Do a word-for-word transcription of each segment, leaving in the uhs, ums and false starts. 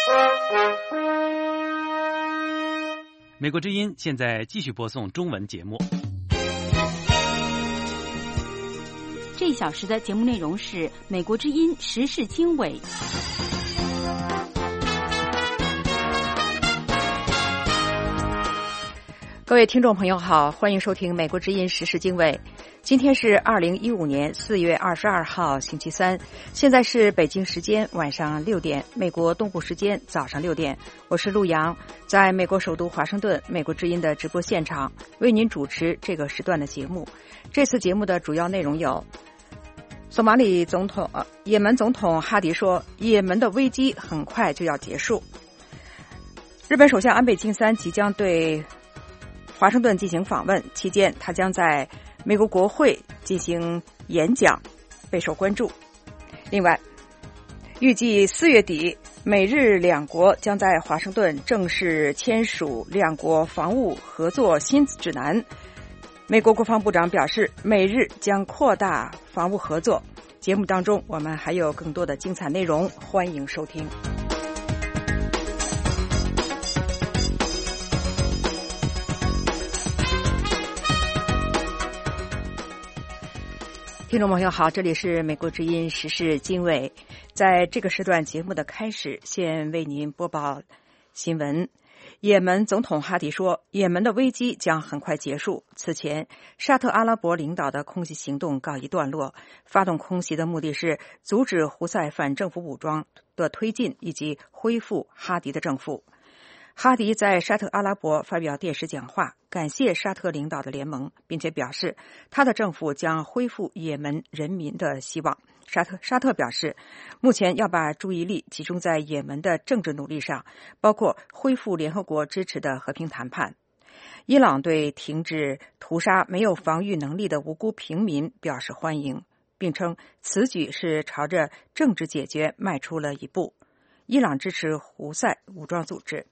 美国之音现在继续播送中文节目。 这一小时的节目内容是美国之音时事经纬。 各位听众朋友好，欢迎收听美国之音时事经纬。今天是二零一五年四月二十二号星期三，现在是北京时间晚上六点，美国东部时间早上六点。我是陆洋，在美国首都华盛顿美国之音的直播现场为您主持这个时段的节目。这次节目的主要内容有：索马里总统、呃、也门总统哈迪说，也门的危机很快就要结束；日本首相安倍晋三即将对华盛顿进行访问，期间他将在美国国会进行演讲，备受关注。另外，预计四月底，美日两国将在华盛顿正式签署两国防务合作新指南。美国国防部长表示，美日将扩大防务合作。节目当中，我们还有更多的精彩内容，欢迎收听。听众朋友好，这里是美国之音时事经纬。在这个时段节目的开始，先为您播报新闻。也门总统哈迪说，也门的危机将很快结束。此前，沙特阿拉伯领导的空袭行动告一段落，发动空袭的目的是阻止胡塞反政府武装的推进以及恢复哈迪的政府。哈迪在沙特阿拉伯发表电视讲话，感谢沙特领导的联盟，并且表示他的政府将恢复也门人民的希望。沙特沙特表示，目前要把注意力集中在也门的政治努力上，包括恢复联合国支持的和平谈判。伊朗对停止屠杀没有防御能力的无辜平民表示欢迎，并称此举是朝着政治解决迈出了一步。伊朗支持胡塞武装组织。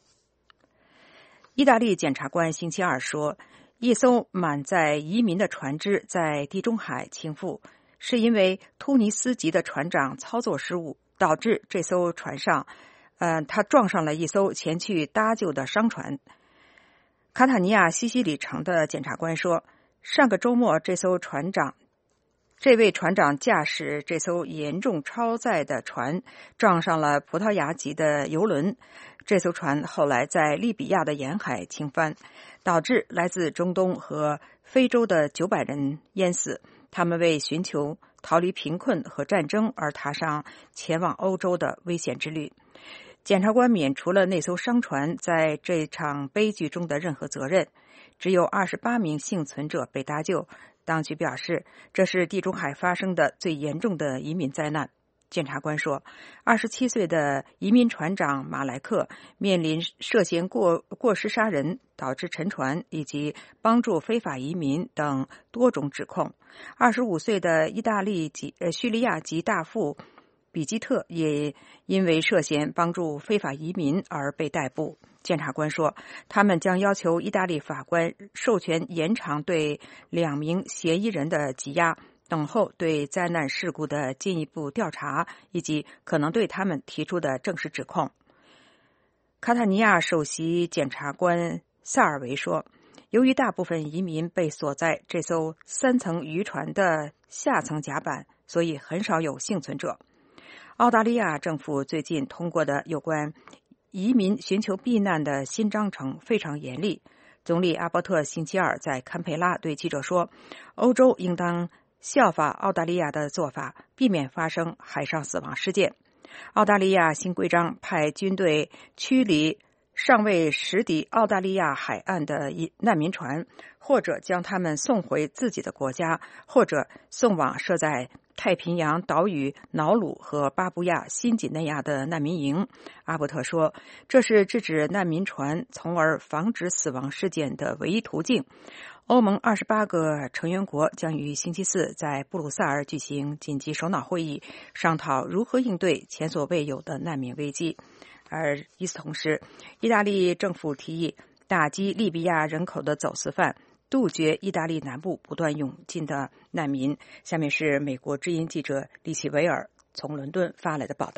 意大利检察官星期二说，一艘满载移民的船只在地中海倾覆，是因为突尼斯籍的船长操作失误，导致这艘船上，呃，他撞上了一艘前去搭救的商船。卡塔尼亚西西里城的检察官说，上个周末这艘船长这位船长驾驶这艘严重超载的船撞上了葡萄牙籍的邮轮，这艘船后来在利比亚的沿海倾翻，导致来自中东和非洲的九百人淹死。他们为寻求逃离贫困和战争而踏上前往欧洲的危险之旅。检察官免除了那艘商船在这场悲剧中的任何责任，只有二十八名幸存者被搭救。当局表示，这是地中海发生的最严重的移民灾难。检察官说，二十七岁的移民船长马莱克面临涉嫌过过失杀人、导致沉船以及帮助非法移民等多种指控。二十五岁的意大利籍呃叙利亚籍大副比基特也因为涉嫌帮助非法移民而被逮捕。检察官说，他们将要求意大利法官授权延长对两名嫌疑人的羁押，等候对灾难事故的进一步调查以及可能对他们提出的正式指控。卡塔尼亚首席检察官萨尔维说，由于大部分移民被锁在这艘三层渔船的下层甲板，所以很少有幸存者。澳大利亚政府最近通过的有关移民寻求避难的新章程非常严厉。总理阿伯特星期二在堪培拉对记者说，欧洲应当效法澳大利亚的做法，避免发生海上死亡事件。澳大利亚新规章派军队驱离尚未驶抵澳大利亚海岸的难民船，或者将他们送回自己的国家，或者送往设在太平洋岛屿瑙鲁和巴布亚新几内亚的难民营。阿伯特说，这是制止难民船从而防止死亡事件的唯一途径。欧盟二十八个成员国将于星期四在布鲁塞尔举行紧急首脑会议，商讨如何应对前所未有的难民危机。而与此同时，意大利政府提议打击利比亚人口的走私犯，杜绝意大利南部不断涌进的难民。下面是美国之音记者李奇维尔从伦敦发来的报道。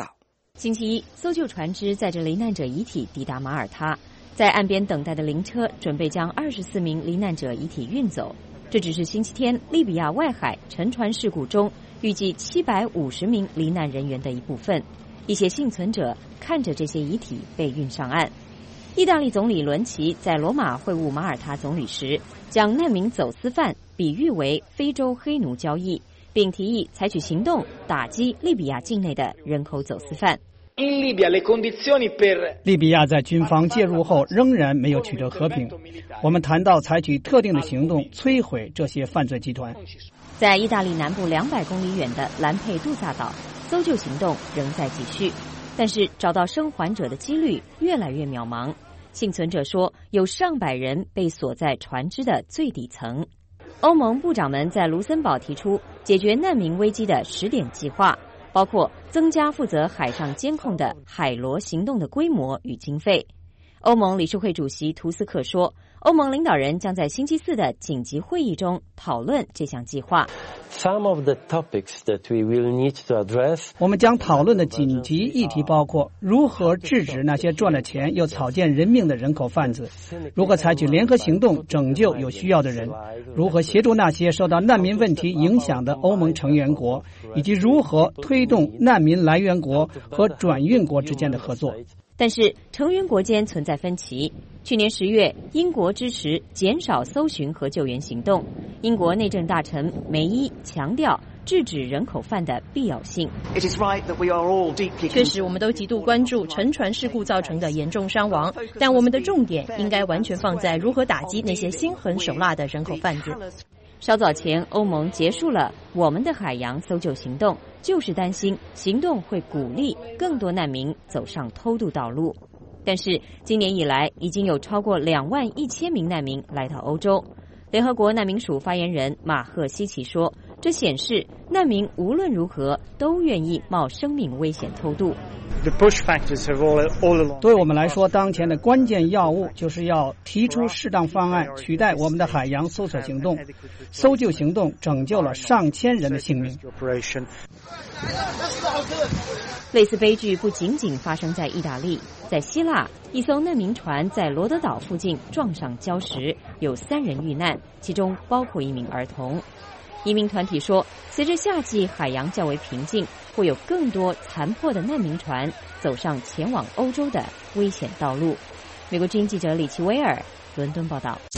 星期一，搜救船只载着罹难者遗体抵达马耳他，在岸边等待的灵车准备将二十四名罹难者遗体运走。这只是星期天利比亚外海沉船事故中预计七百五十名罹难人员的一部分。一些幸存者看着这些遗体被运上岸。意大利总理伦齐在罗马会晤马耳他总理时，将难民走私犯比喻为非洲黑奴交易，并提议采取行动打击利比亚境内的人口走私犯。 利比亚在军方介入后仍然没有取得和平。我们谈到采取特定的行动摧毁这些犯罪集团。 在意大利南部两百公里远的兰佩杜萨岛，搜救行动仍在继续，但是找到生还者的几率越来越渺茫。幸存者说，有上百人被锁在船只的最底层。欧盟部长们在卢森堡提出解决难民危机的十点计划，包括增加负责海上监控的海螺行动的规模与经费。欧盟理事会主席图斯克说，欧盟领导人将在星期四的紧急会议中讨论这项计划。 Some of the topics that we will need to address. 我们将讨论的紧急议题包括如何制止那些赚了钱又草菅人命的人口贩子，如何采取联合行动拯救有需要的人，如何协助那些受到难民问题影响的欧盟成员国，以及如何推动难民来源国和转运国之间的合作。 但是成员国间存在分歧。去年十月，英国支持减少搜寻和救援行动。英国内政大臣梅伊强调制止人口贩的必要性。 确实，我们都极度关注沉船事故造成的严重伤亡，但我们的重点应该完全放在如何打击那些心狠手辣的人口贩子。 稍早前，欧盟结束了我们的海洋搜救行动，就是担心行动会鼓励更多难民走上偷渡道路。但是今年以来，已经有超过两万一千名难民来到欧洲。联合国难民署发言人马赫希奇说，这显示难民无论如何都愿意冒生命危险偷渡。 对我们来说，当前的关键要务就是要提出适当方案，取代我们的海洋搜索行动。搜救行动拯救了上千人的性命。 类似悲剧不仅仅发生在意大利，在希腊，一艘难民船在罗德岛附近撞上礁石，有三人遇难，其中包括一名儿童。移民团体说，随着夏季海洋较为平静，会有更多残破的难民船走上前往欧洲的危险道路。美国之音记者李奇威尔伦敦报道。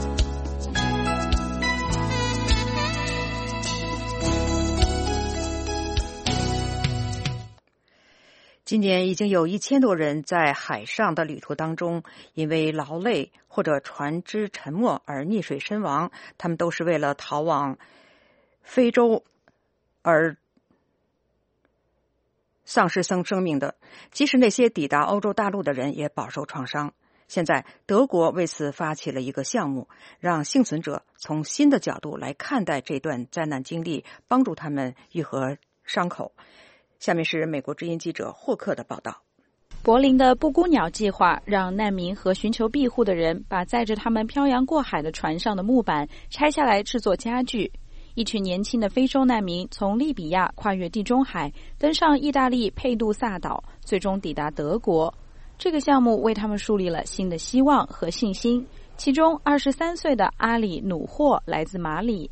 今年已经有一千多人在海上的旅途当中因为劳累或者船只沉没而溺水身亡，他们都是为了逃往非洲而丧失生生命的。即使那些抵达欧洲大陆的人也饱受创伤。现在德国为此发起了一个项目，让幸存者从新的角度来看待这段灾难经历，帮助他们愈合伤口。下面是美国之音记者霍克的报道。 柏林的布谷鸟计划让难民和寻求庇护的人把载着他们漂洋过海的船上的木板拆下来制作家具。一群年轻的非洲难民从利比亚跨越地中海，登上意大利佩杜萨岛，最终抵达德国。这个项目为他们树立了新的希望和信心。其中二十三岁的阿里努霍来自马里。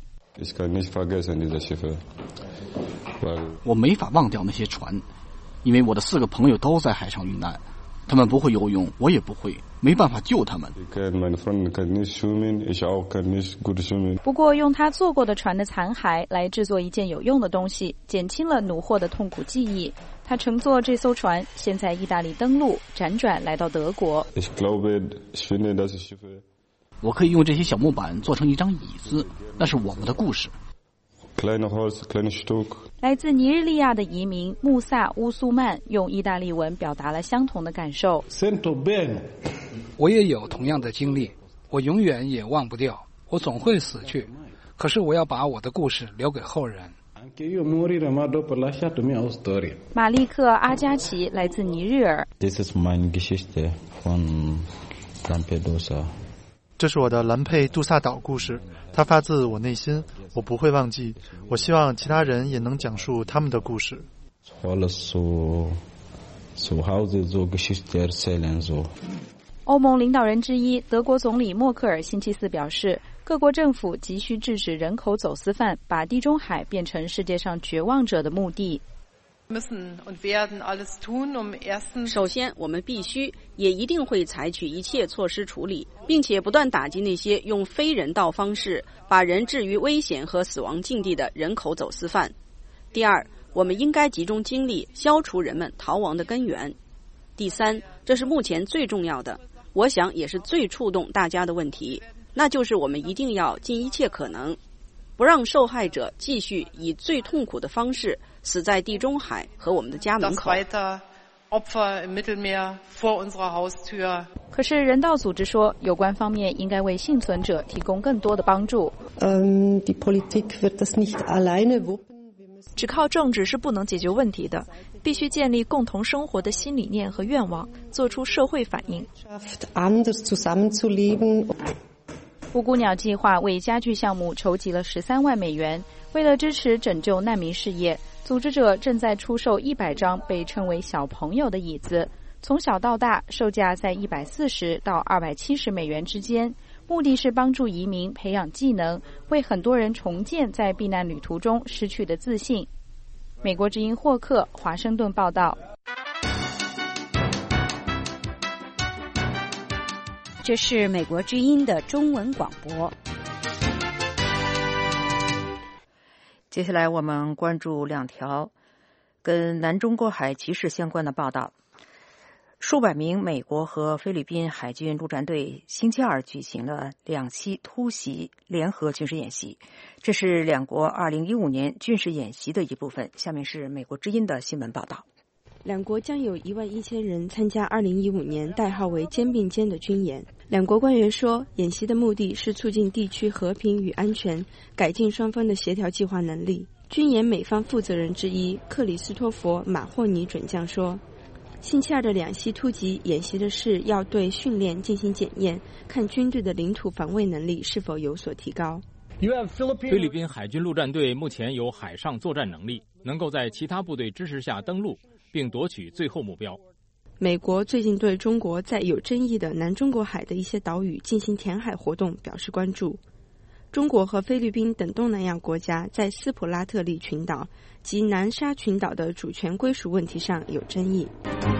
我没法忘掉那些船，因为我的四个朋友都在海上遇难，他们不会游泳，我也不会，没办法救他们。 不过用他坐过的船的残骸来制作一件有用的东西，减轻了努霍的痛苦记忆。他乘坐这艘船先在意大利登陆，辗转来到德国。 我可以用这些小木板做成一张椅子，那是我们的故事。 来自尼日利亚的移民穆萨乌苏曼用意大利文表达了相同的感受。 我也有同样的经历，我永远也忘不掉，我总会死去，可是我要把我的故事留给后人。 马利克阿加奇来自尼日尔。 这是我的兰佩杜萨岛故事，它发自我内心，我不会忘记。我希望其他人也能讲述他们的故事。 欧盟领导人之一德国总理默克尔星期四表示，各国政府急需制止人口走私犯把地中海变成世界上绝望者的目的。 首先，我们必须也一定会采取一切措施处理，并且不断打击那些用非人道方式把人置于危险和死亡境地的人口走私犯。第二，我们应该集中精力消除人们逃亡的根源。第三，这是目前最重要的，我想也是最触动大家的问题，那就是我们一定要尽一切可能，不让受害者继续以最痛苦的方式死在地中海和我们的家门口。 可是人道组织说，有关方面应该为幸存者提供更多的帮助。 只靠政治是不能解决问题的，必须建立共同生活的新理念和愿望，做出社会反应。 布谷鸟计划为家具项目筹集了十三万美元，为了支持拯救难民事业，组织者正在出售一百张被称为小朋友的椅子，从小到大售价在一百四十到二百七十美元之间，目的是帮助移民培养技能，为很多人重建在避难旅途中失去的自信。美国之音霍克，华盛顿报道。 这是美国之音的中文广播。 接下来我们关注两条跟南中国海局势相关的报道。数百名美国和菲律宾海军陆战队星期二举行了两栖突袭联合军事演习，这是两国二零一五年军事演习的一部分。下面是美国之音的新闻报道。 两国将有一万一千人参加二零一五年代号为肩并肩的军演。两国官员说，演习的目的是促进地区和平与安全，改进双方的协调计划能力。军演美方负责人之一克里斯托弗·马霍尼准将说，星期二的两栖突击演习的是要对训练进行检验，看军队的领土防卫能力是否有所提高。 菲律宾海军陆战队目前有海上作战能力，能够在其他部队支持下登陆，并夺取最后目标。 美国最近对中国在有争议的南中国海的一些岛屿进行填海活动表示关注。中国和菲律宾等东南亚国家在斯普拉特利群岛及南沙群岛的主权归属问题上有争议。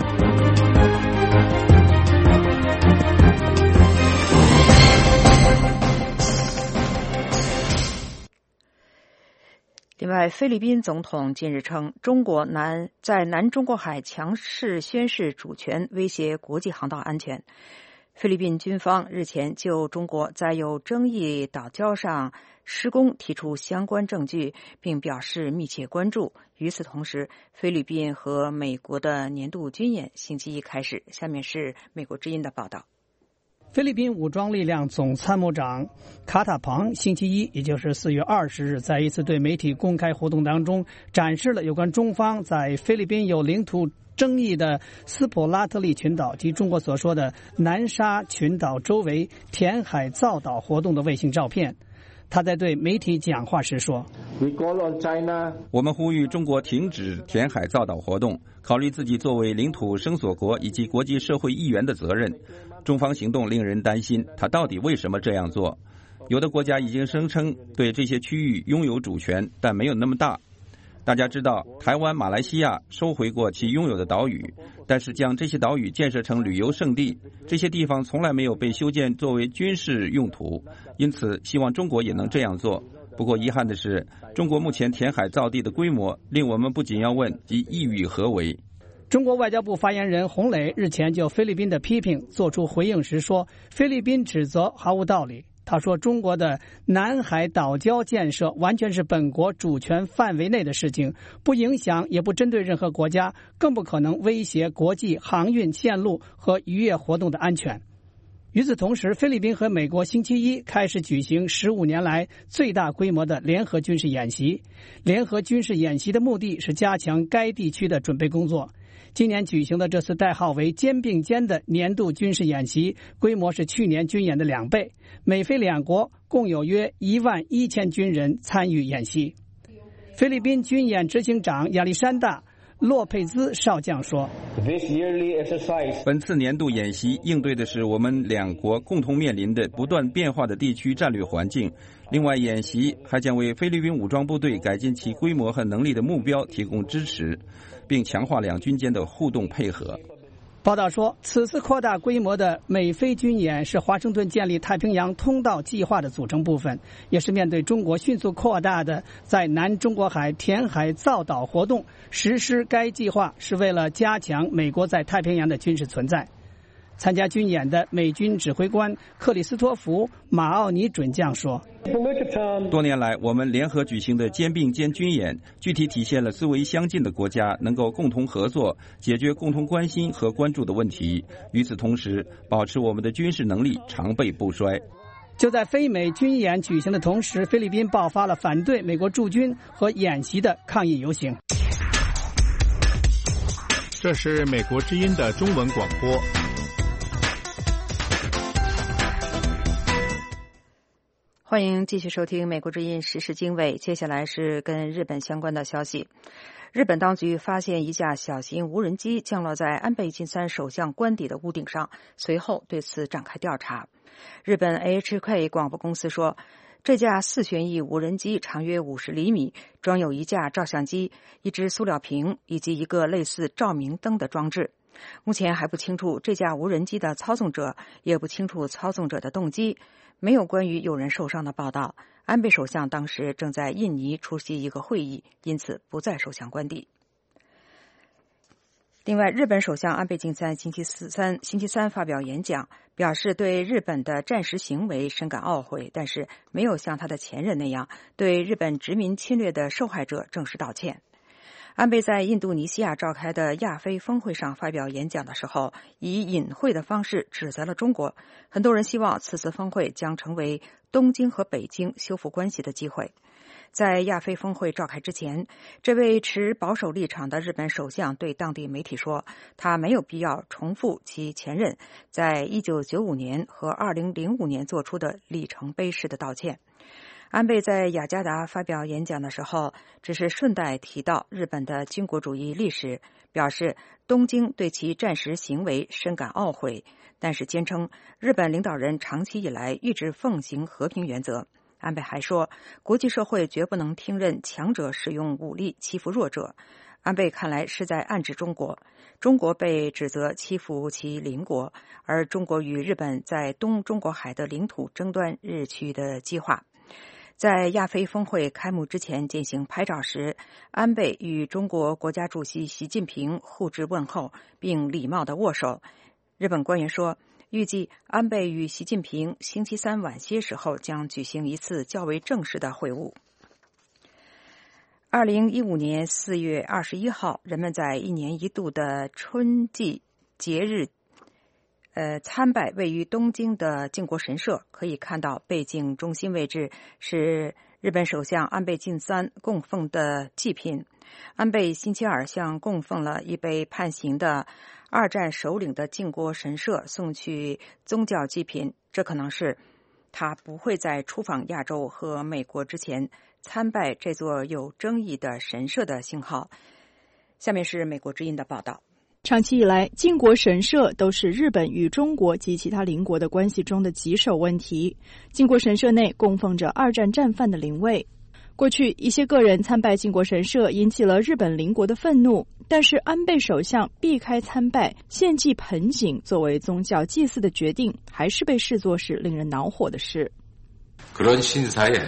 另外，菲律宾总统近日称，中国南在南中国海强势宣示主权，威胁国际航道安全。菲律宾军方日前就中国在有争议岛礁上施工提出相关证据，并表示密切关注。与此同时，菲律宾和美国的年度军演星期一开始。下面是美国之音的报道。 菲律宾武装力量总参谋长卡塔庞星期一，也就是四月二十日，在一次对媒体公开活动当中，展示了有关中方在菲律宾有领土争议的斯普拉特利群岛及中国所说的南沙群岛周围填海造岛活动的卫星照片。他在对媒体讲话时说， 我们呼吁中国停止填海造岛活动，考虑自己作为领土声索国以及国际社会议员的责任。中方行动令人担心，他到底为什么这样做？有的国家已经声称对这些区域拥有主权，但没有那么大。大家知道，台湾、马来西亚收回过其拥有的岛屿，但是将这些岛屿建设成旅游胜地，这些地方从来没有被修建作为军事用途，因此希望中国也能这样做。不过遗憾的是，中国目前填海造地的规模令我们不仅要问其意欲何为。 中国外交部发言人洪磊日前就菲律宾的批评作出回应时说，菲律宾指责毫无道理。他说，中国的南海岛礁建设完全是本国主权范围内的事情，不影响也不针对任何国家，更不可能威胁国际航运线路和渔业活动的安全。与此同时，菲律宾和美国星期一开始举行十五年来最大规模的联合军事演习。联合军事演习的目的是加强该地区的准备工作。今年举行的这次代号为肩并肩的年度军事演习，规模是去年军演的两倍。美菲两国共有约一万一千军人参与演习。菲律宾军演执行长亚历山大· 洛佩兹少将说， 本次年度演习应对的是我们两国共同面临的不断变化的地区战略环境。另外，演习还将为菲律宾武装部队改进其规模和能力的目标提供支持，并强化两军间的互动配合。 报道说，此次扩大规模的美菲军演是华盛顿建立太平洋通道计划的组成部分，也是面对中国迅速扩大的在南中国海填海造岛活动。实施该计划是为了加强美国在太平洋的军事存在。参加军演的美军指挥官克里斯托弗·马奥尼准将说， 多年来我们联合举行的肩并肩军演，具体体现了思维相近的国家能够共同合作，解决共同关心和关注的问题，与此同时保持我们的军事能力常备不衰。 就在非美军演举行的同时，菲律宾爆发了反对美国驻军和演习的抗议游行。 这是美国之音的中文广播。 欢迎继续收听美国之音时事经纬，接下来是跟日本相关的消息。日本当局发现一架小型无人机降落在安倍晋三首相官邸的屋顶上，随后对此展开调查。日本 H K 广播公司说，这架四旋翼无人机长约五十厘米，装有一架照相机、一只塑料瓶以及一个类似照明灯的装置。目前还不清楚这架无人机的操纵者，也不清楚操纵者的动机，没有关于有人受伤的报道。安倍首相当时正在印尼出席一个会议，因此不在首相官邸。另外，日本首相安倍晋三星期三星期三发表演讲，表示对日本的战时行为深感懊悔，但是没有像他的前任那样对日本殖民侵略的受害者正式道歉。安倍在印度尼西亚召开的亚非峰会上发表演讲的时候，以隐晦的方式指责了中国。很多人希望此次峰会将成为东京和北京修复关系的机会。在亚非峰会召开之前，这位持保守立场的日本首相对当地媒体说，他没有必要重复其前任在一九九五年和二零零五年做出的里程碑式的道歉。安倍在雅加达发表演讲的时候，只是顺带提到日本的军国主义历史，表示东京对其战时行为深感懊悔，但是坚称日本领导人长期以来一直奉行和平原则。安倍还说，国际社会绝不能听任强者使用武力欺负弱者。安倍看来是在暗指中国，中国被指责欺负其邻国，而中国与日本在东中国海的领土争端日趋的激化。在亚非峰会开幕之前进行拍照时，安倍与中国国家主席习近平互致问候，并礼貌地握手。日本官员说，预计安倍与习近平星期三晚些时候将举行一次较为正式的会晤。二零一五年四月二十一号，人们在一年一度的春季节日呃，参拜位于东京的靖国神社，可以看到背景中心位置是日本首相安倍晋三供奉的祭品。安倍星期二向供奉了一被判刑的二战首领的靖国神社送去宗教祭品，这可能是他不会在出访亚洲和美国之前参拜这座有争议的神社的信号。下面是美国之音的报道。 长期以来，靖国神社都是日本与中国及其他邻国的关系中的棘手问题。靖国神社内供奉着二战战犯的灵位。过去，一些个人参拜靖国神社引起了日本邻国的愤怒，但是安倍首相避开参拜、献祭盆景作为宗教祭祀的决定，还是被视作是令人恼火的事。 그런 신사에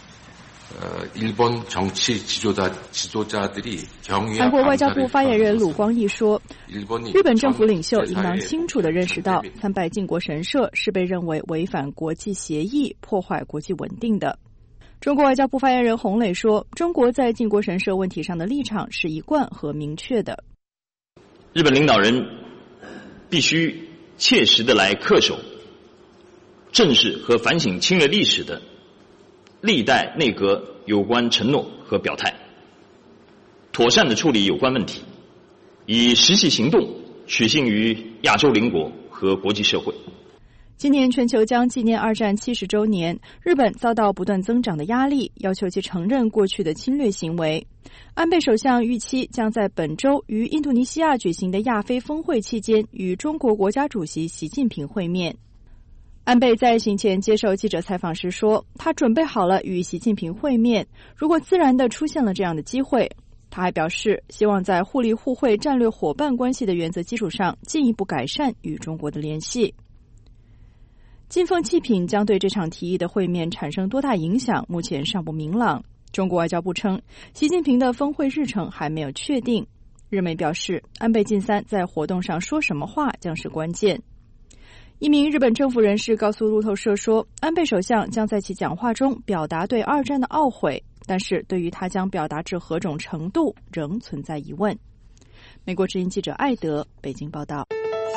일본 정치 지도자 지도자들이 경위와 韩国外交部发言人鲁光义说，日本政府领袖应当清楚地认识到，参拜靖国神社是被认为违反国际协议、破坏国际稳定的。中国外交部发言人洪磊说，中国在靖国神社问题上的立场是一贯和明确的。 日本领导人必须切实地来恪守正视和反省侵略历史的历代内阁有关承诺和表态，妥善地处理有关问题，以实际行动取信于亚洲邻国和国际社会。 今年全球将纪念二战七十周年，日本遭到不断增长的压力，要求其承认过去的侵略行为。安倍首相预期将在本周于印度尼西亚举行的亚非峰会期间与中国国家主席习近平会面。安倍在行前接受记者采访时说，他准备好了与习近平会面，如果自然地出现了这样的机会。他还表示，希望在互利互惠战略伙伴关系的原则基础上，进一步改善与中国的联系。金凤气品将对这场提议的会面产生多大影响，目前尚不明朗。中国外交部称，习近平的峰会日程还没有确定。日媒表示，安倍晋三在活动上说什么话将是关键。一名日本政府人士告诉路透社说，安倍首相将在其讲话中表达对二战的懊悔，但是对于他将表达至何种程度仍存在疑问。美国之音记者艾德北京报道。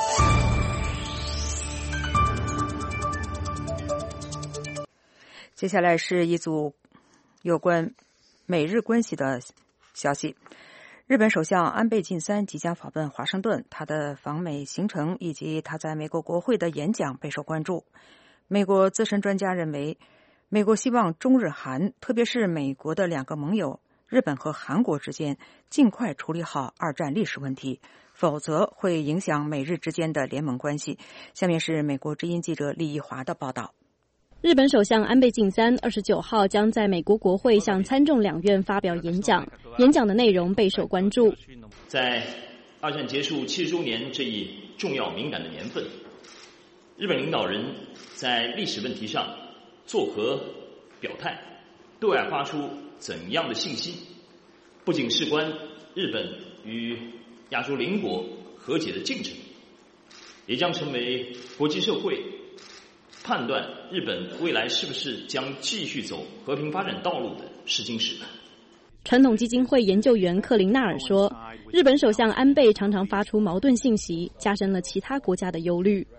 接下来是一组有关美日关系的消息。日本首相安倍晋三即将访问华盛顿，他的访美行程以及他在美国国会的演讲备受关注。美国资深专家认为，美国希望中日韩，特别是美国的两个盟友日本和韩国之间尽快处理好二战历史问题，否则会影响美日之间的联盟关系。下面是美国之音记者李义华的报道。 日本首相安倍晋三二十九号将在美国国会向参众两院发表演讲，演讲的内容备受关注。 在二战结束七十周年这一重要敏感的年份，日本领导人在历史问题上作何表态，对外发出怎样的信息，不仅事关日本与亚洲邻国和解的进程，也将成为国际社会判断日本未来是不是将继续走和平发展道路的试金石。 传统基金会研究员克林纳尔说，日本首相安倍常常发出矛盾信息，加深了其他国家的忧虑。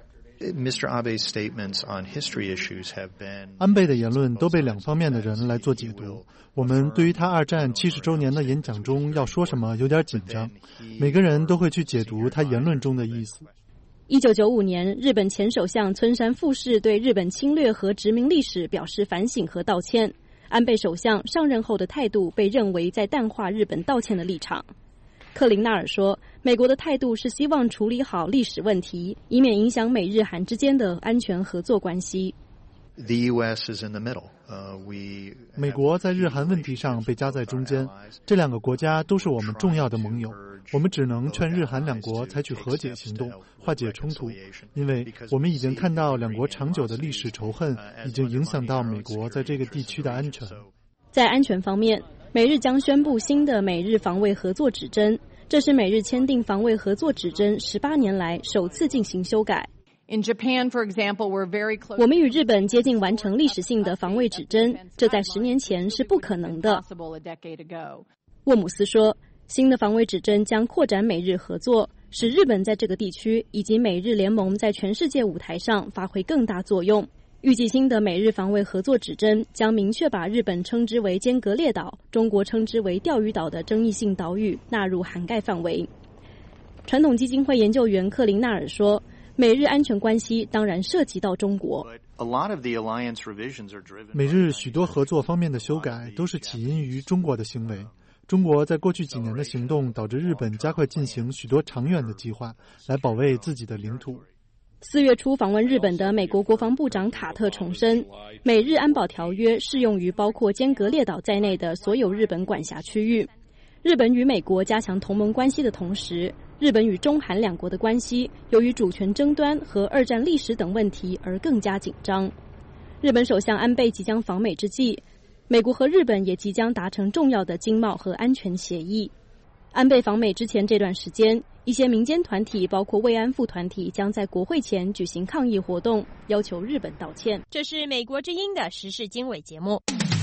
安倍的言论都被两方面的人来做解读。我们对于他二战七十周年的演讲中要说什么有点紧张，每个人都会去解读他言论中的意思。 一九九五年，日本前首相村山富市对日本侵略和殖民历史表示反省和道歉。安倍首相上任后的态度被认为在淡化日本道歉的立场。克林纳尔说，美国的态度是希望处理好历史问题，以免影响美日韩之间的安全合作关系。 美国在日韩问题上被夹在中间，这两个国家都是我们重要的盟友。我们只能劝日韩两国采取和解行动，化解冲突，因为我们已经看到两国长久的历史仇恨已经影响到美国在这个地区的安全。 在安全方面，美日将宣布新的美日防卫合作指针，这是美日签订防卫合作指针十八年来首次进行修改。 In Japan, for example, we're very close. 我们与日本接近完成历史性的防卫指针，这在十年前是不可能的。沃姆斯说，新的防卫指针将扩展美日合作，使日本在这个地区以及美日联盟在全世界舞台上发挥更大作用。预计新的美日防卫合作指针将明确把日本称之为尖阁列岛，中国称之为钓鱼岛的争议性岛屿纳入涵盖范围。传统基金会研究员克林纳尔说，美日安全关系当然涉及到中国。 美日许多合作方面的修改都是起因于中国的行为。中国在过去几年的行动导致日本加快进行许多长远的计划，来保卫自己的领土。 四月初访问日本的美国国防部长卡特重申，美日安保条约适用于包括尖阁列岛在内的所有日本管辖区域。日本与美国加强同盟关系的同时，日本与中韩两国的关系由于主权争端和二战历史等问题而更加紧张。日本首相安倍即将访美之际，美国和日本也即将达成重要的经贸和安全协议。安倍访美之前这段时间，一些民间团体包括慰安妇团体将在国会前举行抗议活动，要求日本道歉。 这是美国之音的时事经纬节目。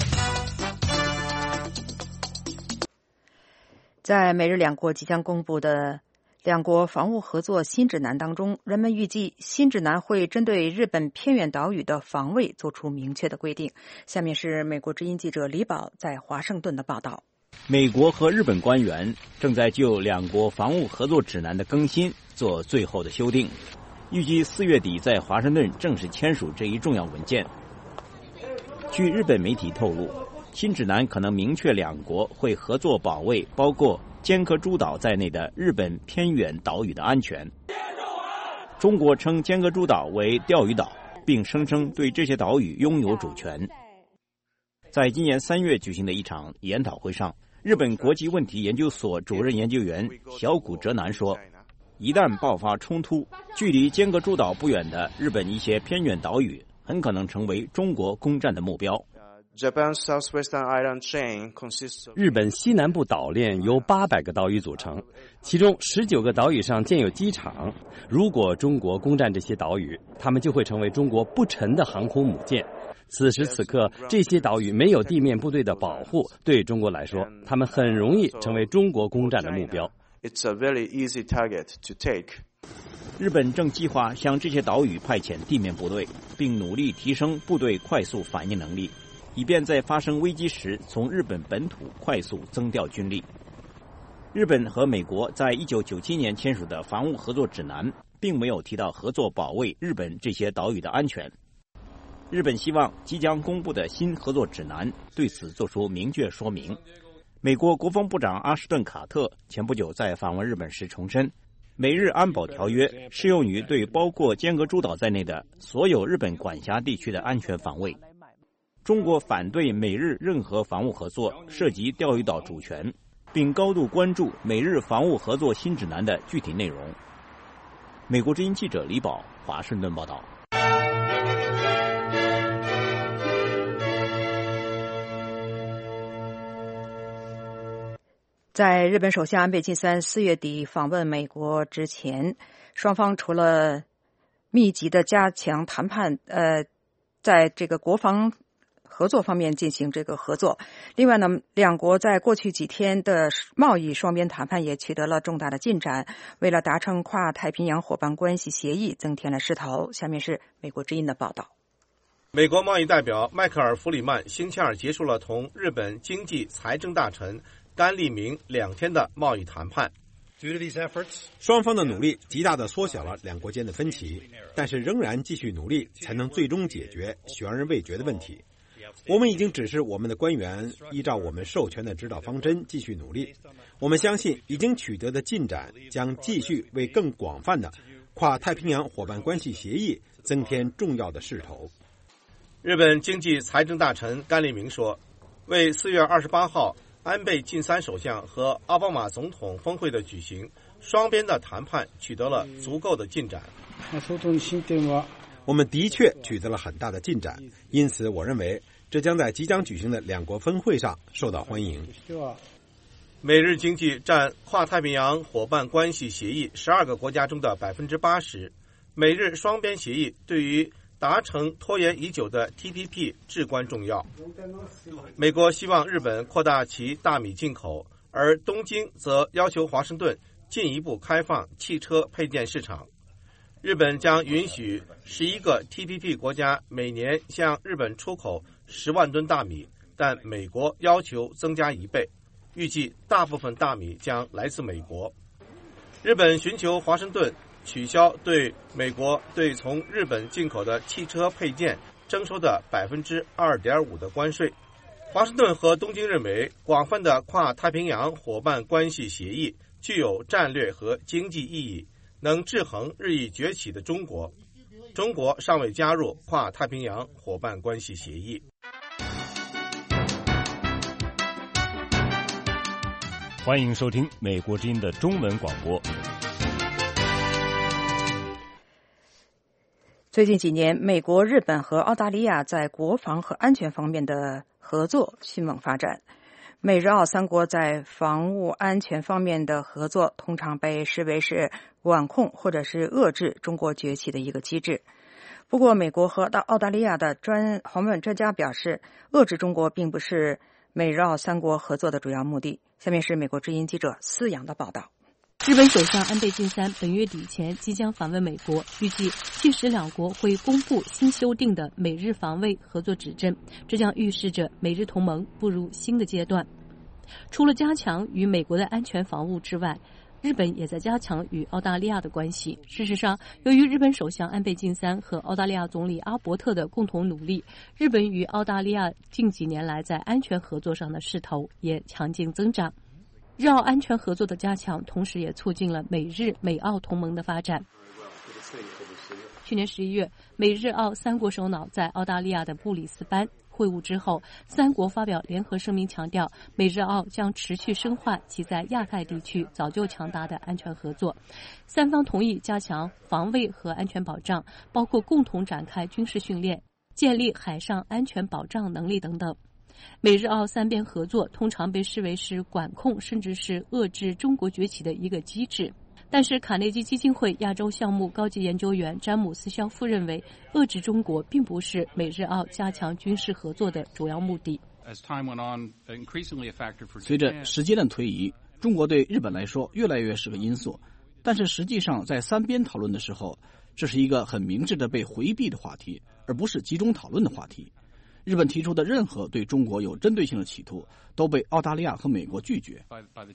在美日两国即将公布的两国防务合作新指南当中，人们预计新指南会针对日本偏远岛屿的防卫做出明确的规定。下面是美国之音记者李宝在华盛顿的报道。 美国和日本官员正在就两国防务合作指南的更新做最后的修订。 预计四月底在华盛顿正式签署这一重要文件。据日本媒体透露，新指南可能明确两国会合作保卫包括尖阁诸岛在内的日本偏远岛屿的安全。中国称尖阁诸岛为钓鱼岛，并声称对这些岛屿拥有主权。在今年三月举行的一场研讨会上，日本国际问题研究所主任研究员小谷哲男说，一旦爆发冲突，距离尖阁诸岛不远的日本一些偏远岛屿很可能成为中国攻占的目标。 日本西南部岛链由八百个岛屿组成，其中十九个岛屿上建有机场。如果中国攻占这些岛屿，它们就会成为中国不沉的航空母舰。此时此刻，这些岛屿没有地面部队的保护，对中国来说，它们很容易成为中国攻占的目标。 日本正计划向这些岛屿派遣地面部队，并努力提升部队快速反应能力，以便在发生危机时从日本本土快速增调军力。日本和美国在一九九七年签署的防务合作指南并没有提到合作保卫日本这些岛屿的安全。日本希望即将公布的新合作指南对此作出明确说明。美国国防部长阿什顿·卡特前不久在访问日本时重申，美日安保条约适用于对包括尖阁诸岛在内的所有日本管辖地区的安全防卫。中国反对美日任何防务合作涉及钓鱼岛主权，并高度关注美日防务合作新指南的具体内容。美国之音记者李宝，华盛顿报道。 在日本首相安倍晋三四月底访问美国之前，双方除了密集的加强谈判，呃，在这个国防合作方面进行这个合作。另外呢，两国在过去几天的贸易双边谈判也取得了重大的进展，为了达成跨太平洋伙伴关系协议增添了势头。下面是美国之音的报道。 美国贸易代表迈克尔·弗里曼星期二结束了同日本经济财政大臣甘利明两天的贸易谈判。 双方的努力极大地缩小了两国间的分歧，但是仍然继续努力才能最终解决悬而未决的问题。我们已经指示我们的官员依照我们授权的指导方针继续努力。我们相信已经取得的进展将继续为更广泛的跨太平洋伙伴关系协议增添重要的势头。 日本经济财政大臣甘利明说，为四月二十八号安倍晋三首相和奥巴马总统峰会的举行，双边的谈判取得了足够的进展。 我们的确取得了很大的进展，因此我认为这将在即将举行的两国峰会上受到欢迎。 美日经济占跨太平洋伙伴关系协议十二个国家中的百分之八十，美日双边协议对于达成拖延已久的 T P P 至关重要。美国希望日本扩大其大米进口，而东京则要求华盛顿进一步开放汽车配件市场。日本将允许十一个 T P P 国家每年向日本出口十万吨大米，但美国要求增加一倍，预计大部分大米将来自美国。日本寻求华盛顿取消对美国对从日本进口的汽车配件征收的 百分之二点五 的关税。华盛顿和东京认为，广泛的跨太平洋伙伴关系协议具有战略和经济意义，能制衡日益崛起的中国。中国尚未加入跨太平洋伙伴关系协议。 欢迎收听美国之音的中文广播。 最近几年，美国、日本和澳大利亚在国防和安全方面的合作迅猛发展。美日澳三国在防务安全方面的合作通常被视为是管控或者是遏制中国崛起的一个机制。不过，美国和澳大利亚的专访问专家表示，遏制中国并不是美日澳三国合作的主要目的。下面是美国之音记者思阳的报道。 日本首相安倍晋三本月底前即将访问美国，预计届时两国会公布新修订的美日防卫合作指针，这将预示着美日同盟步入新的阶段。除了加强与美国的安全防务之外， 日本也在加强与澳大利亚的关系。事实上，由于日本首相安倍晋三和澳大利亚总理阿伯特的共同努力，日本与澳大利亚近几年来在安全合作上的势头也强劲增长。日澳安全合作的加强，同时也促进了美日美澳同盟的发展。去年十一月，美日澳三国首脑在澳大利亚的布里斯班会晤之后，三国发表联合声明，强调美日澳将持续深化其在亚太地区早就强大的安全合作。三方同意加强防卫和安全保障，包括共同展开军事训练、建立海上安全保障能力等等。美日澳三边合作通常被视为是管控甚至是遏制中国崛起的一个机制。但是卡内基基金会亚洲项目高级研究员詹姆斯·肖夫认为，遏制中国并不是美日澳加强军事合作的主要目的。 随着时间的推移，中国对日本来说越来越是个因素，但是实际上在三边讨论的时候，这是一个很明智的被回避的话题，而不是集中讨论的话题。日本提出的任何对中国有针对性的企图都被澳大利亚和美国拒绝。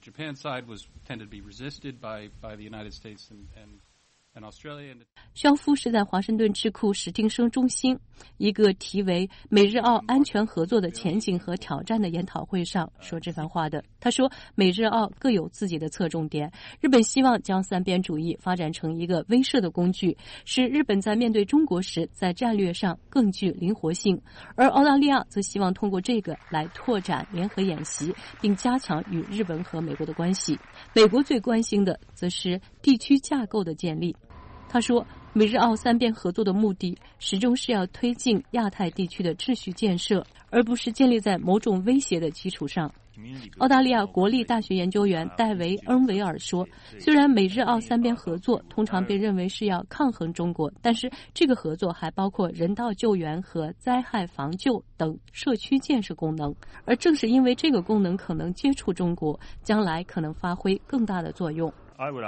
肖夫是在华盛顿智库史汀生中心一个题为“美日澳安全合作的前景和挑战”的研讨会上说这番话的。他说，美日澳各有自己的侧重点，日本希望将三边主义发展成一个威慑的工具，使日本在面对中国时在战略上更具灵活性，而澳大利亚则希望通过这个来拓展联合演习，并加强与日本和美国的关系。美国最关心的则是地区架构的建立。他说，美日澳三边合作的目的始终是要推进亚太地区的秩序建设，而不是建立在某种威胁的基础上。澳大利亚国立大学研究员戴维·恩维尔说，虽然美日澳三边合作通常被认为是要抗衡中国，但是这个合作还包括人道救援和灾害防救等社区建设功能，而正是因为这个功能可能接触中国，将来可能发挥更大的作用。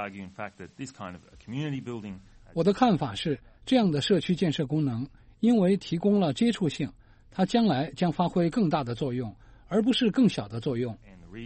我的看法是，这样的社区建设功能因为提供了接触性，它将来将发挥更大的作用，而不是更小的作用。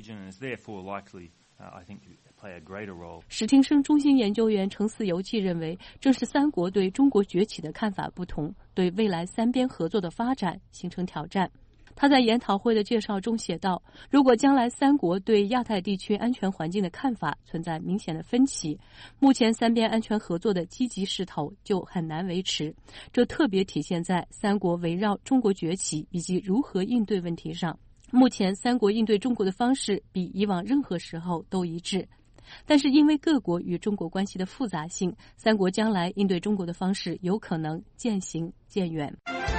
史汀生中心研究员程思游记认为，正是三国对中国崛起的看法不同，对未来三边合作的发展形成挑战。他在研讨会的介绍中写道，如果将来三国对亚太地区安全环境的看法存在明显的分歧，目前三边安全合作的积极势头就很难维持，这特别体现在三国围绕中国崛起以及如何应对问题上。目前三国应对中国的方式比以往任何时候都一致，但是因为各国与中国关系的复杂性，三国将来应对中国的方式有可能渐行渐远。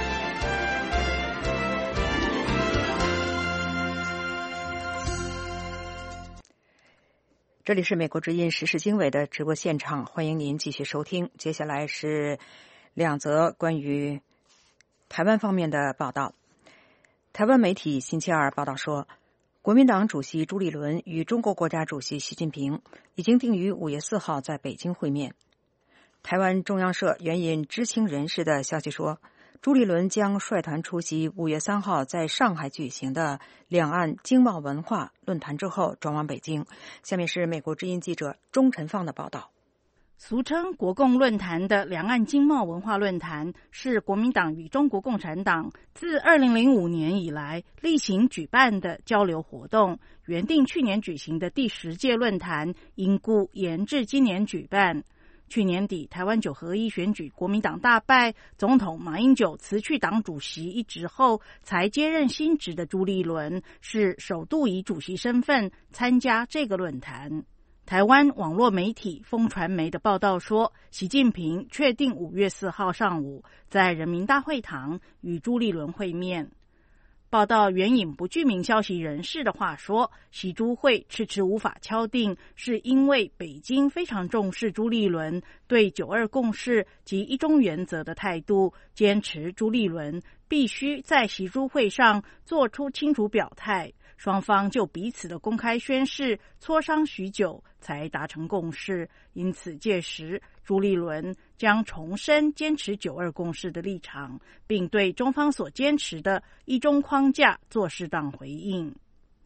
这里是美国之音时事经纬的直播现场，欢迎您继续收听。接下来是两则关于台湾方面的报道。台湾媒体星期二报道说，国民党主席朱立伦与中国国家主席习近平已经定于五月四号在北京会面。台湾中央社援引知情人士的消息说，朱立伦将率团出席五月三号在上海举行的两岸经贸文化论坛之后转往北京。下面是美国之音记者钟晨放的报道。 俗称国共论坛的两岸经贸文化论坛是国民党与中国共产党自二零零五年以来例行举办的交流活动，原定去年举行的第十届论坛因故延至今年举办。去年底台湾九合一选举国民党大败，总统马英九辞去党主席一职后才接任新职的朱立伦是首度以主席身份参加这个论坛。台湾网络媒体风传媒的报道说，习近平确定五月四号上午在人民大会堂与朱立伦会面。报道援引不具名消息人士的话说，习朱会迟迟无法敲定，是因为北京非常重视朱立伦对九二共识及一中原则的态度，坚持朱立伦必须在习朱会上做出清楚表态。双方就彼此的公开宣誓磋商许久才达成共识，因此届时朱立伦将重申坚持九二共识的立场，并对中方所坚持的一中框架做适当回应。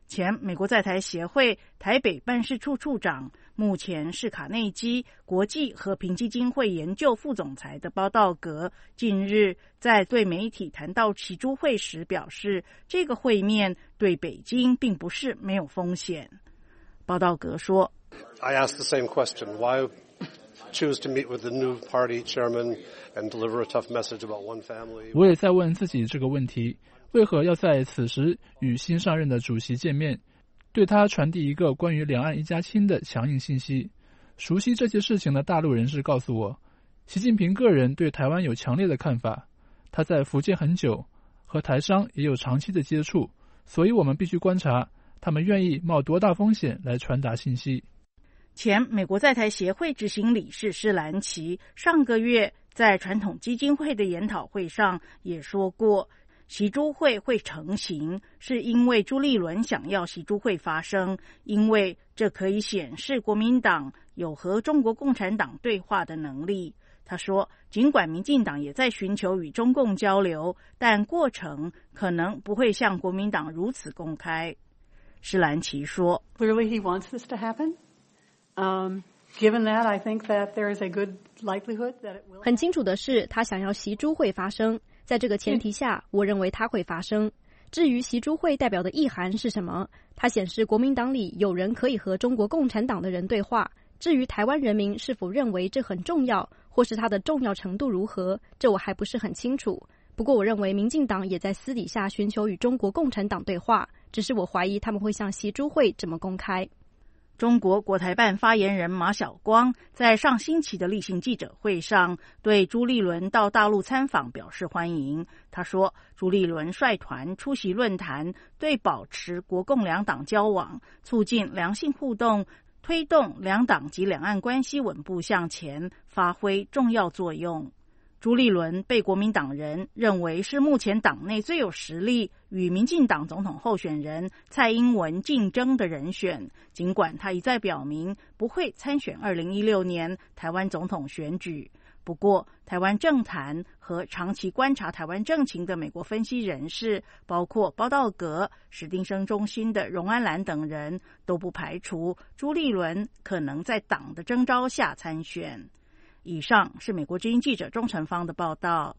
前美国在台协会台北办事处处长，目前是卡内基国际和平基金会研究副总裁的包道格，近日在对媒体谈到习珠会时表示，这个会面对北京并不是没有风险。包道格说 I asked the same question. Why choose to meet with the new party chairman and deliver a tough message about one family? 我也在问自己这个问题，为何要在此时与新上任的主席见面，对他传递一个关于两岸一家亲的强硬信息？熟悉这些事情的大陆人士告诉我，习近平个人对台湾有强烈的看法，他在福建很久，和台商也有长期的接触，所以我们必须观察他们愿意冒多大风险来传达信息。 前美国在台协会执行理事施兰奇上个月在传统基金会的研讨会上也说过，习珠会会成型是因为朱立伦想要习珠会发生，因为这可以显示国民党有和中国共产党对话的能力。他说，尽管民进党也在寻求与中共交流，但过程可能不会像国民党如此公开。施兰奇说 Clearly he wants this to happen.Um, given that, I think that there is a good likelihood that it will. 很清楚的是，他想要习珠会发生，在这个前提下，我认为它会发生。至于习珠会代表的意涵是什么，它显示国民党里有人可以和中国共产党的人对话。至于台湾人民是否认为这很重要，或是它的重要程度如何，这我还不是很清楚。不过我认为民进党也在私底下寻求与中国共产党对话，只是我怀疑他们会像习珠会这么公开。 中国国台办发言人马晓光在上星期的例行记者会上对朱立伦到大陆参访表示欢迎。他说，朱立伦率团出席论坛，对保持国共两党交往、促进良性互动、推动两党及两岸关系稳步向前发挥重要作用。朱立伦被国民党人认为是目前党内最有实力与民进党总统候选人蔡英文竞争的人选，尽管他一再表明不会参选二零一六年台湾总统选举。不过，台湾政坛和长期观察台湾政情的美国分析人士，包括包道格、史丁生中心的荣安兰等人，都不排除朱立伦可能在党的征召下参选。以上是美国之音记者钟成芳的报道。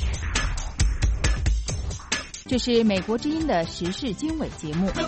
这是美国之音的时事经纬节目。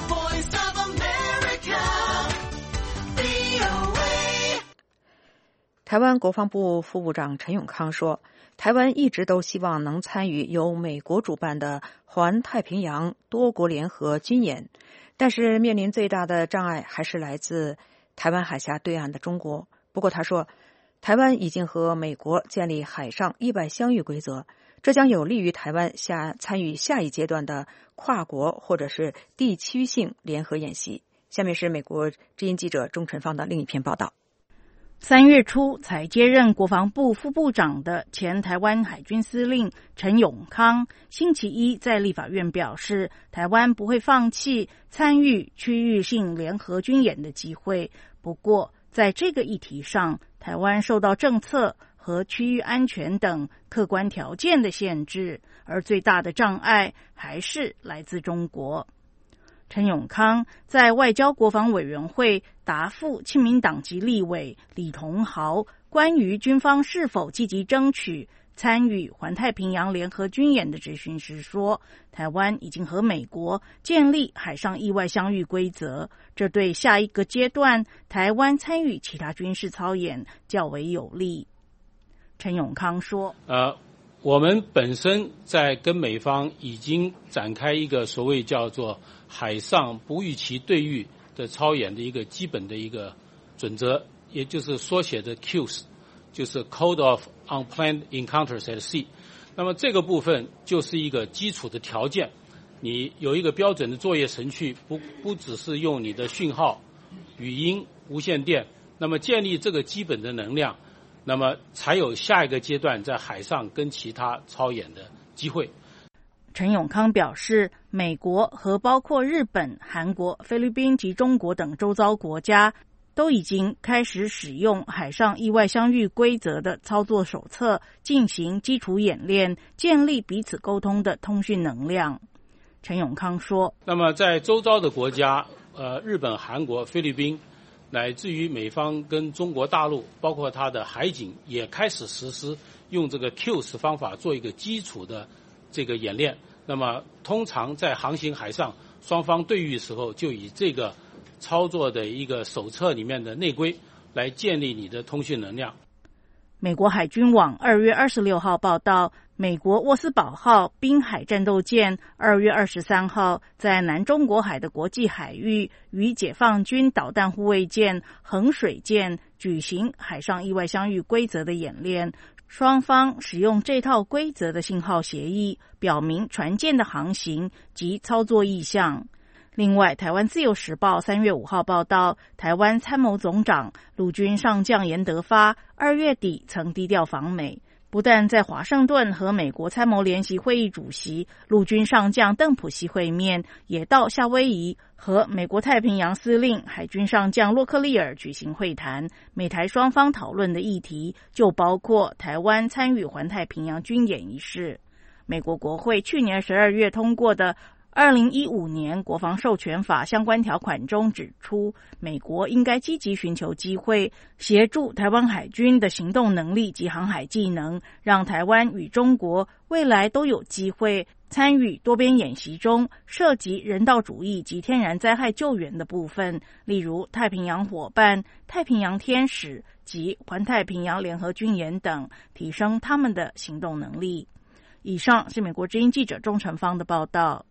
台湾国防部副部长陈永康说，台湾一直都希望能参与由美国主办的环太平洋多国联合军演，但是面临最大的障碍还是来自台湾海峡对岸的中国。不过他说，台湾已经和美国建立海上意外相遇规则，这将有利于台湾下参与下一阶段的跨国或者是地区性联合演习。下面是美国之音记者钟晨芳的另一篇报道。 三月初才接任国防部副部长的前台湾海军司令陈永康，星期一在立法院表示，台湾不会放弃参与区域性联合军演的机会。不过，在这个议题上，台湾受到政策和区域安全等客观条件的限制，而最大的障碍还是来自中国。陈永康在外交国防委员会答复亲民党籍立委李同豪关于军方是否积极争取参与环太平洋联合军演的质询时说，台湾已经和美国建立海上意外相遇规则，这对下一个阶段台湾参与其他军事操演较为有利。陈永康说， 呃，我们本身在跟美方已经展开一个所谓叫做海上不预期对遇的操演的一个基本的一个准则，也就是缩写的 Q S， 就是 Code of Unplanned Encounters at Sea。 那么这个部分就是一个基础的条件，你有一个标准的作业程序，不不只是用你的讯号、语音、无线电，那么建立这个基本的能量，那么才有下一个阶段在海上跟其他操演的机会。 陈永康表示，美国和包括日本、韩国、菲律宾及中国等周遭国家都已经开始使用海上意外相遇规则的操作手册进行基础演练，建立彼此沟通的通讯能量。 陈永康说： 那么在周遭的国家，呃，日本、韩国、菲律宾，乃至于美方跟中国大陆，包括它的海警，也开始实施用这个 Q S 方法做一个基础的这个演练。那么通常在航行海上，双方对遇时候，就以这个操作的一个手册里面的内规来建立你的通讯能量。 美国海军网二月二十六号报道，美国沃斯堡号滨海战斗舰二月二十三号在南中国海的国际海域与解放军导弹护卫舰衡水舰举行海上意外相遇规则的演练，双方使用这套规则的信号协议，表明船舰的航行及操作意向。另外，台湾自由时报三月五号报道，台湾参谋总长陆军上将严德发二月底曾低调访美，不但在华盛顿和美国参谋联席会议主席陆军上将邓普西会面，也到夏威夷和美国太平洋司令海军上将洛克利尔举行会谈。美台双方讨论的议题就包括台湾参与环太平洋军演一事。美国国会去年十二月通过的二零一五年国防授权法相关条款中指出，美国应该积极寻求机会，协助台湾海军的行动能力及航海技能，让台湾与中国未来都有机会参与多边演习中涉及人道主义及天然灾害救援的部分，例如太平洋伙伴、太平洋天使及环太平洋联合军演等，提升他们的行动能力。以上是美国之音记者钟成芳的报道。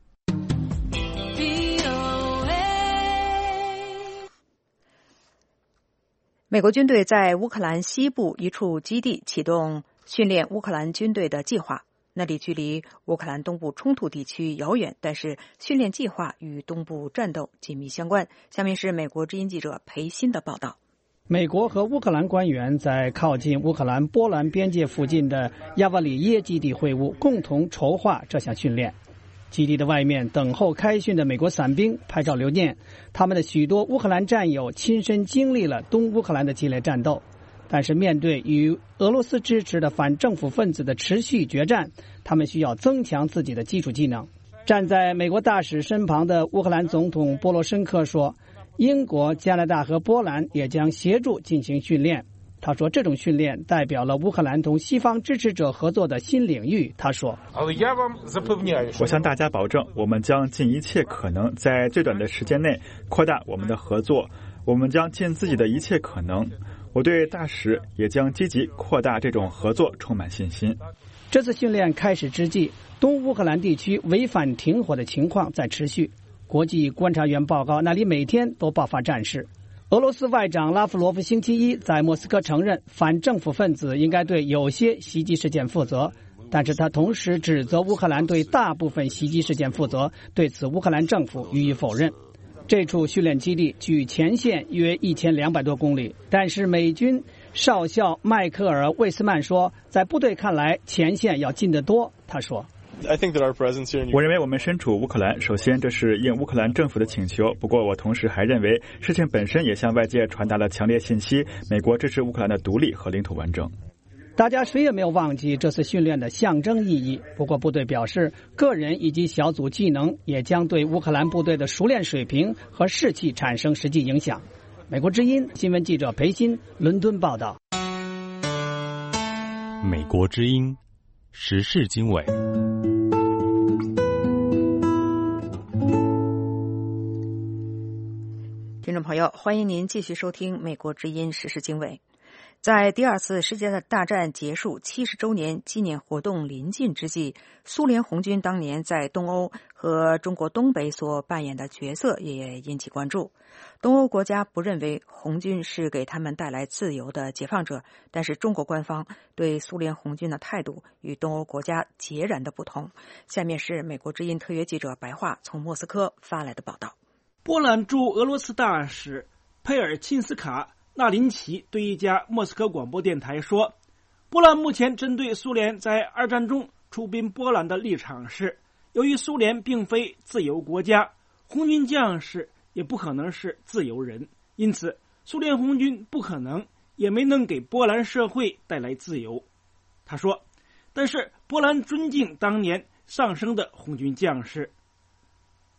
美国军队在乌克兰西部一处基地启动训练乌克兰军队的计划，那里距离乌克兰东部冲突地区遥远，但是训练计划与东部战斗紧密相关。下面是美国之音记者裴鑫的报道。 美国和乌克兰官员在靠近乌克兰波兰边界附近的亚瓦里耶基地会晤，共同筹划这项训练。基地的外面等候开训的美国伞兵拍照留念，他们的许多乌克兰战友亲身经历了东乌克兰的激烈战斗，但是面对与俄罗斯支持的反政府分子的持续决战，他们需要增强自己的基础技能。站在美国大使身旁的乌克兰总统波罗申科说，英国、加拿大和波兰也将协助进行训练。他说，这种训练代表了乌克兰同西方支持者合作的新领域。他说， 我向大家保证，我们将尽一切可能在最短的时间内扩大我们的合作，我们将尽自己的一切可能。我对大使也将积极扩大这种合作充满信心。 这次训练开始之际，东乌克兰地区违反停火的情况在持续。国际观察员报告，那里每天都爆发战事。俄罗斯外长拉夫罗夫星期一在莫斯科承认，反政府分子应该对有些袭击事件负责，但是他同时指责乌克兰对大部分袭击事件负责，对此乌克兰政府予以否认。这处训练基地距前线约一千两百多公里，但是美军少校迈克尔·魏斯曼说，在部队看来，前线要近得多。他说， 我认为我们身处乌克兰，首先这是应乌克兰政府的请求，不过我同时还认为事情本身也向外界传达了强烈信息，美国支持乌克兰的独立和领土完整。 大家谁也没有忘记这次训练的象征意义，不过部队表示，个人以及小组技能也将对乌克兰部队的熟练水平和士气产生实际影响。美国之音新闻记者裴鑫，伦敦报道。 美国之音时事经纬。 听众朋友，欢迎您继续收听美国之音时事经纬。在第二次世界大战结束七十周年纪念活动临近之际，苏联红军当年在东欧和中国东北所扮演的角色也引起关注。东欧国家不认为红军是给他们带来自由的解放者，但是中国官方对苏联红军的态度与东欧国家截然的不同。下面是美国之音特约记者白桦从莫斯科发来的报道。 波兰驻俄罗斯大使佩尔钦斯卡纳林奇对一家莫斯科广播电台说，波兰目前针对苏联在二战中出兵波兰的立场是，由于苏联并非自由国家，红军将士也不可能是自由人，因此苏联红军不可能也没能给波兰社会带来自由。他说，但是波兰尊敬当年上升的红军将士。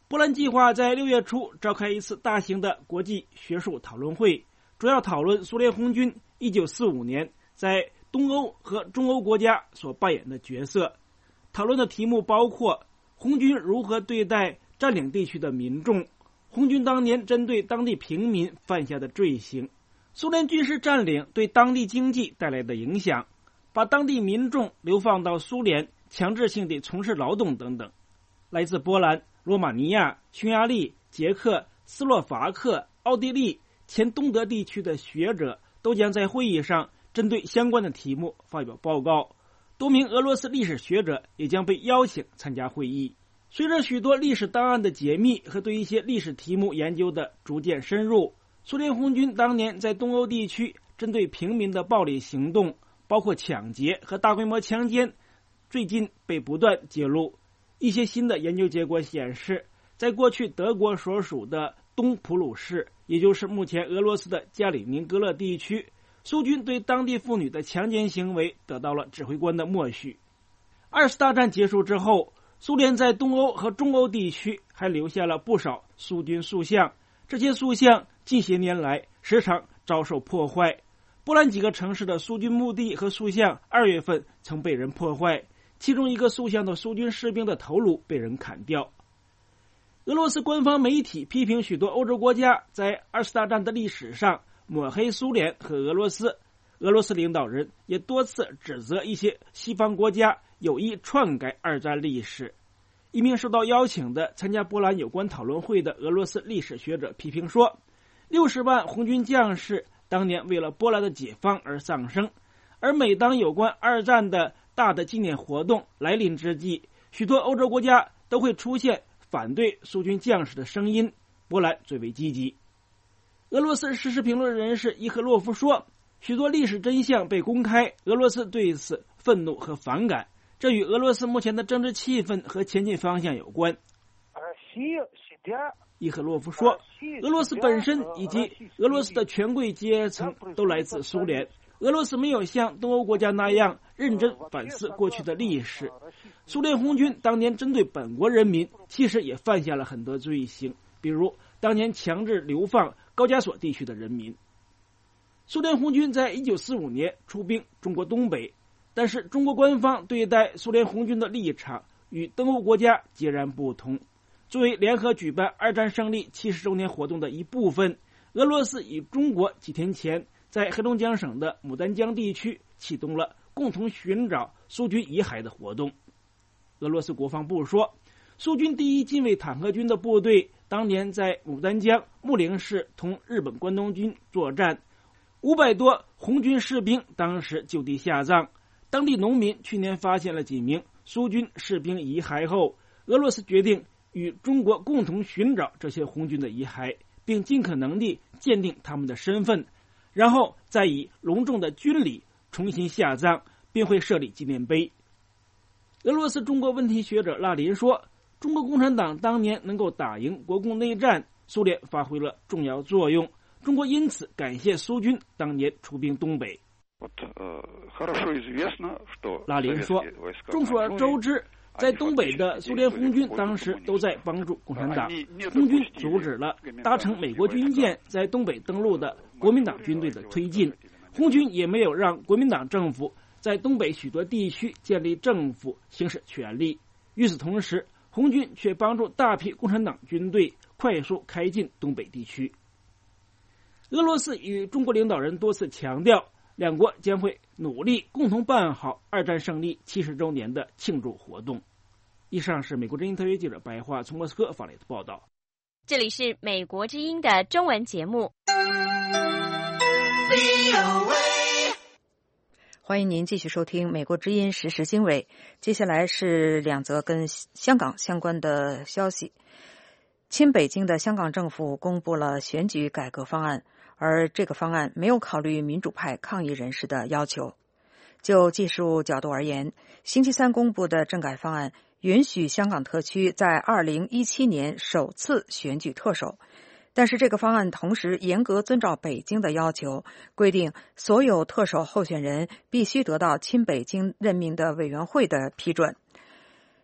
波兰计划在六月初召开一次大型的国际学术讨论会，主要讨论苏联红军一九四五年在东欧和中欧国家所扮演的角色。讨论的题目包括红军如何对待占领地区的民众，红军当年针对当地平民犯下的罪行，苏联军事占领对当地经济带来的影响，把当地民众流放到苏联，强制性地从事劳动等等。来自波兰、罗马尼亚、匈牙利、捷克、斯洛伐克、奥地利、前东德地区的学者都将在会议上针对相关的题目发表报告，多名俄罗斯历史学者也将被邀请参加会议。随着许多历史档案的解密和对一些历史题目研究的逐渐深入，苏联红军当年在东欧地区针对平民的暴力行动，包括抢劫和大规模强奸，最近被不断揭露。一些新的研究结果显示，在过去德国所属的东普鲁士，也就是目前俄罗斯的加里宁格勒地区，苏军对当地妇女的强奸行为得到了指挥官的默许。二次大战结束之后，苏联在东欧和中欧地区还留下了不少苏军塑像，这些塑像近些年来时常遭受破坏。波兰几个城市的苏军墓地和塑像二月份曾被人破坏，其中一个塑像的苏军士兵的头颅被人砍掉。俄罗斯官方媒体批评许多欧洲国家在二次大战的历史上抹黑苏联和俄罗斯，俄罗斯领导人也多次指责一些西方国家有意篡改二战历史。一名受到邀请的参加波兰有关讨论会的俄罗斯历史学者批评说，六十万红军将士当年为了波兰的解放而丧生，而每当有关二战的大的纪念活动来临之际，许多欧洲国家都会出现反对苏军将士的声音，波兰最为积极。俄罗斯时事评论人士伊赫洛夫说，许多历史真相被公开，俄罗斯对此愤怒和反感，这与俄罗斯目前的政治气氛和前进方向有关。伊赫洛夫说，俄罗斯本身以及俄罗斯的权贵阶层都来自苏联，俄罗斯没有像东欧国家那样认真反思过去的历史。苏联红军当年针对本国人民其实也犯下了很多罪行，比如当年强制流放高加索地区的人民。苏联红军在一九四五年出兵中国东北，但是中国官方对待苏联红军的立场与东欧国家截然不同。作为联合举办二战胜利七十周年活动的一部分，俄罗斯与中国几天前在黑龙江省的牡丹江地区启动了共同寻找苏军遗骸的活动。俄罗斯国防部说，苏军第一近卫坦克军的部队当年在牡丹江木陵市同日本关东军作战，五百多红军士兵当时就地下葬。当地农民去年发现了几名苏军士兵遗骸后，俄罗斯决定与中国共同寻找这些红军的遗骸，并尽可能地鉴定他们的身份，然后再以隆重的军礼重新下葬，并会设立纪念碑。俄罗斯中国问题学者拉林说，中国共产党当年能够打赢国共内战，苏联发挥了重要作用，中国因此感谢苏军当年出兵东北。拉林说，众所周知，在东北的苏联红军当时都在帮助共产党，红军阻止了搭乘美国军舰在东北登陆的国民党军队的推进，红军也没有让国民党政府在东北许多地区建立政府行使权力。与此同时，红军却帮助大批共产党军队快速开进东北地区。俄罗斯与中国领导人多次强调，两国将会努力共同办好二战胜利七十周年的庆祝活动。以上是美国之音特约记者白桦从莫斯科发来的报道。 这里是美国之音的中文节目。 欢迎您继续收听美国之音时事经纬。接下来是两则跟香港相关的消息。亲北京的香港政府公布了选举改革方案，而这个方案没有考虑民主派抗议人士的要求。就技术角度而言，星期三公布的政改方案允许香港特区在二零一七年首次选举特首，但是这个方案同时严格遵照北京的要求，规定所有特首候选人必须得到亲北京任命的委员会的批准。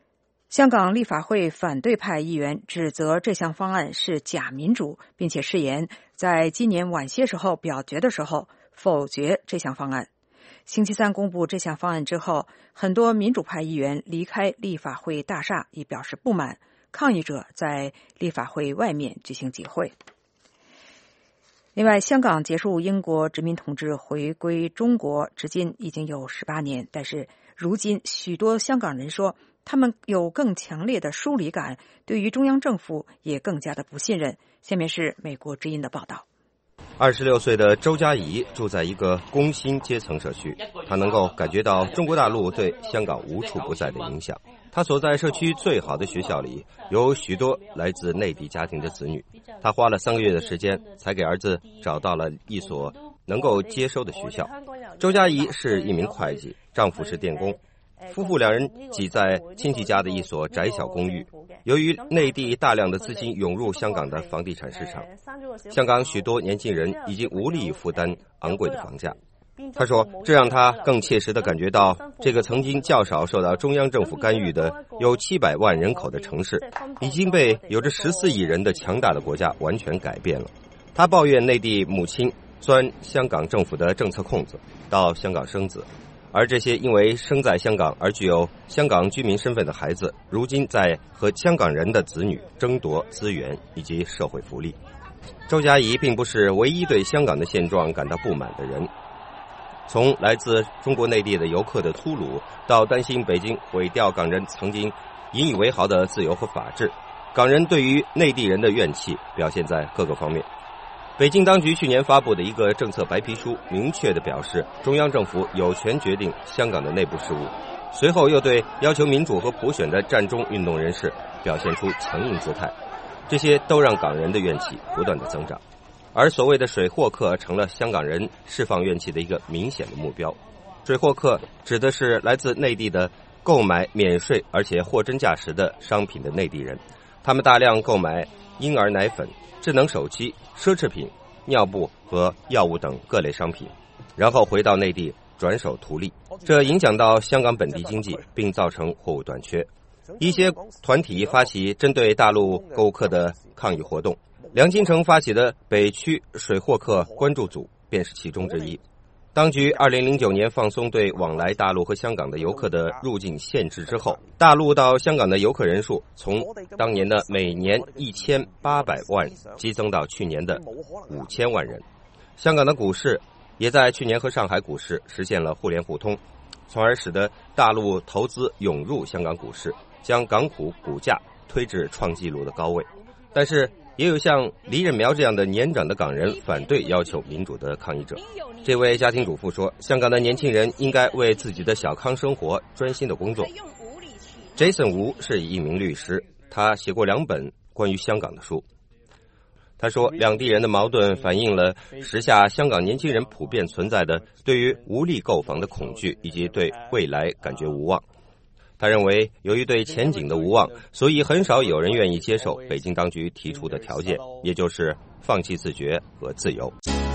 香港立法会反对派议员指责这项方案是假民主，并且誓言在今年晚些时候表决的时候否决这项方案。星期三公布这项方案之后，很多民主派议员离开立法会大厦以表示不满，抗议者在立法会外面举行集会。另外，香港结束英国殖民统治回归中国至今已经有十八年，但是如今许多香港人说他们有更强烈的疏离感，对于中央政府也更加的不信任。下面是美国之音的报道。 二十六岁的周嘉怡住在一个工薪阶层社区，她能够感觉到中国大陆对香港无处不在的影响。她所在社区最好的学校里有许多来自内地家庭的子女，她花了三个月的时间才给儿子找到了一所能够接收的学校。周嘉怡是一名会计，丈夫是电工，夫妇两人挤在亲戚家的一所窄小公寓。由于内地大量的资金涌入香港的房地产市场，香港许多年轻人已经无力负担昂贵的房价。他说，这让他更切实地感觉到，这个曾经较少受到中央政府干预的有七百万人口的城市，已经被有着十四亿人的强大的国家完全改变了。他抱怨内地母亲钻香港政府的政策空子，到香港生子，而这些因为生在香港而具有香港居民身份的孩子，如今在和香港人的子女争夺资源以及社会福利。周嘉怡并不是唯一对香港的现状感到不满的人。从来自中国内地的游客的突鲁，到担心北京毁掉港人曾经引以为豪的自由和法治，港人对于内地人的怨气表现在各个方面。北京当局去年发布的一个政策白皮书明确地表示，中央政府有权决定香港的内部事务，随后又对要求民主和普选的战中运动人士表现出强硬姿态，这些都让港人的怨气不断地增长。而所谓的水货客成了香港人释放怨气的一个明显的目标。水货客指的是来自内地的购买免税而且货真价实的商品的内地人，他们大量购买婴儿奶粉、智能手机、奢侈品、尿布和药物等各类商品，然后回到内地转手图利，这影响到香港本地经济，并造成货物短缺。一些团体发起针对大陆购物客的抗议活动，梁金城发起的北区水货客关注组便是其中之一。当局二零零九年放松对往来大陆和香港的游客的入境限制之后，大陆到香港的游客人数从当年的每年一千八百万激增到去年的五千万人。香港的股市也在去年和上海股市实现了互联互通，从而使得大陆投资涌入香港股市，将港股股价推至创纪录的高位。但是也有像黎任苗这样的年长的港人反对要求民主的抗议者。这位家庭主妇说，香港的年轻人应该为自己的小康生活专心的工作。Jason Wu 是一名律师，他写过两本关于香港的书。他说，两地人的矛盾反映了时下香港年轻人普遍存在的对于无力购房的恐惧，以及对未来感觉无望。他认为，由于对前景的无望，所以很少有人愿意接受北京当局提出的条件，也就是放弃自觉和自由。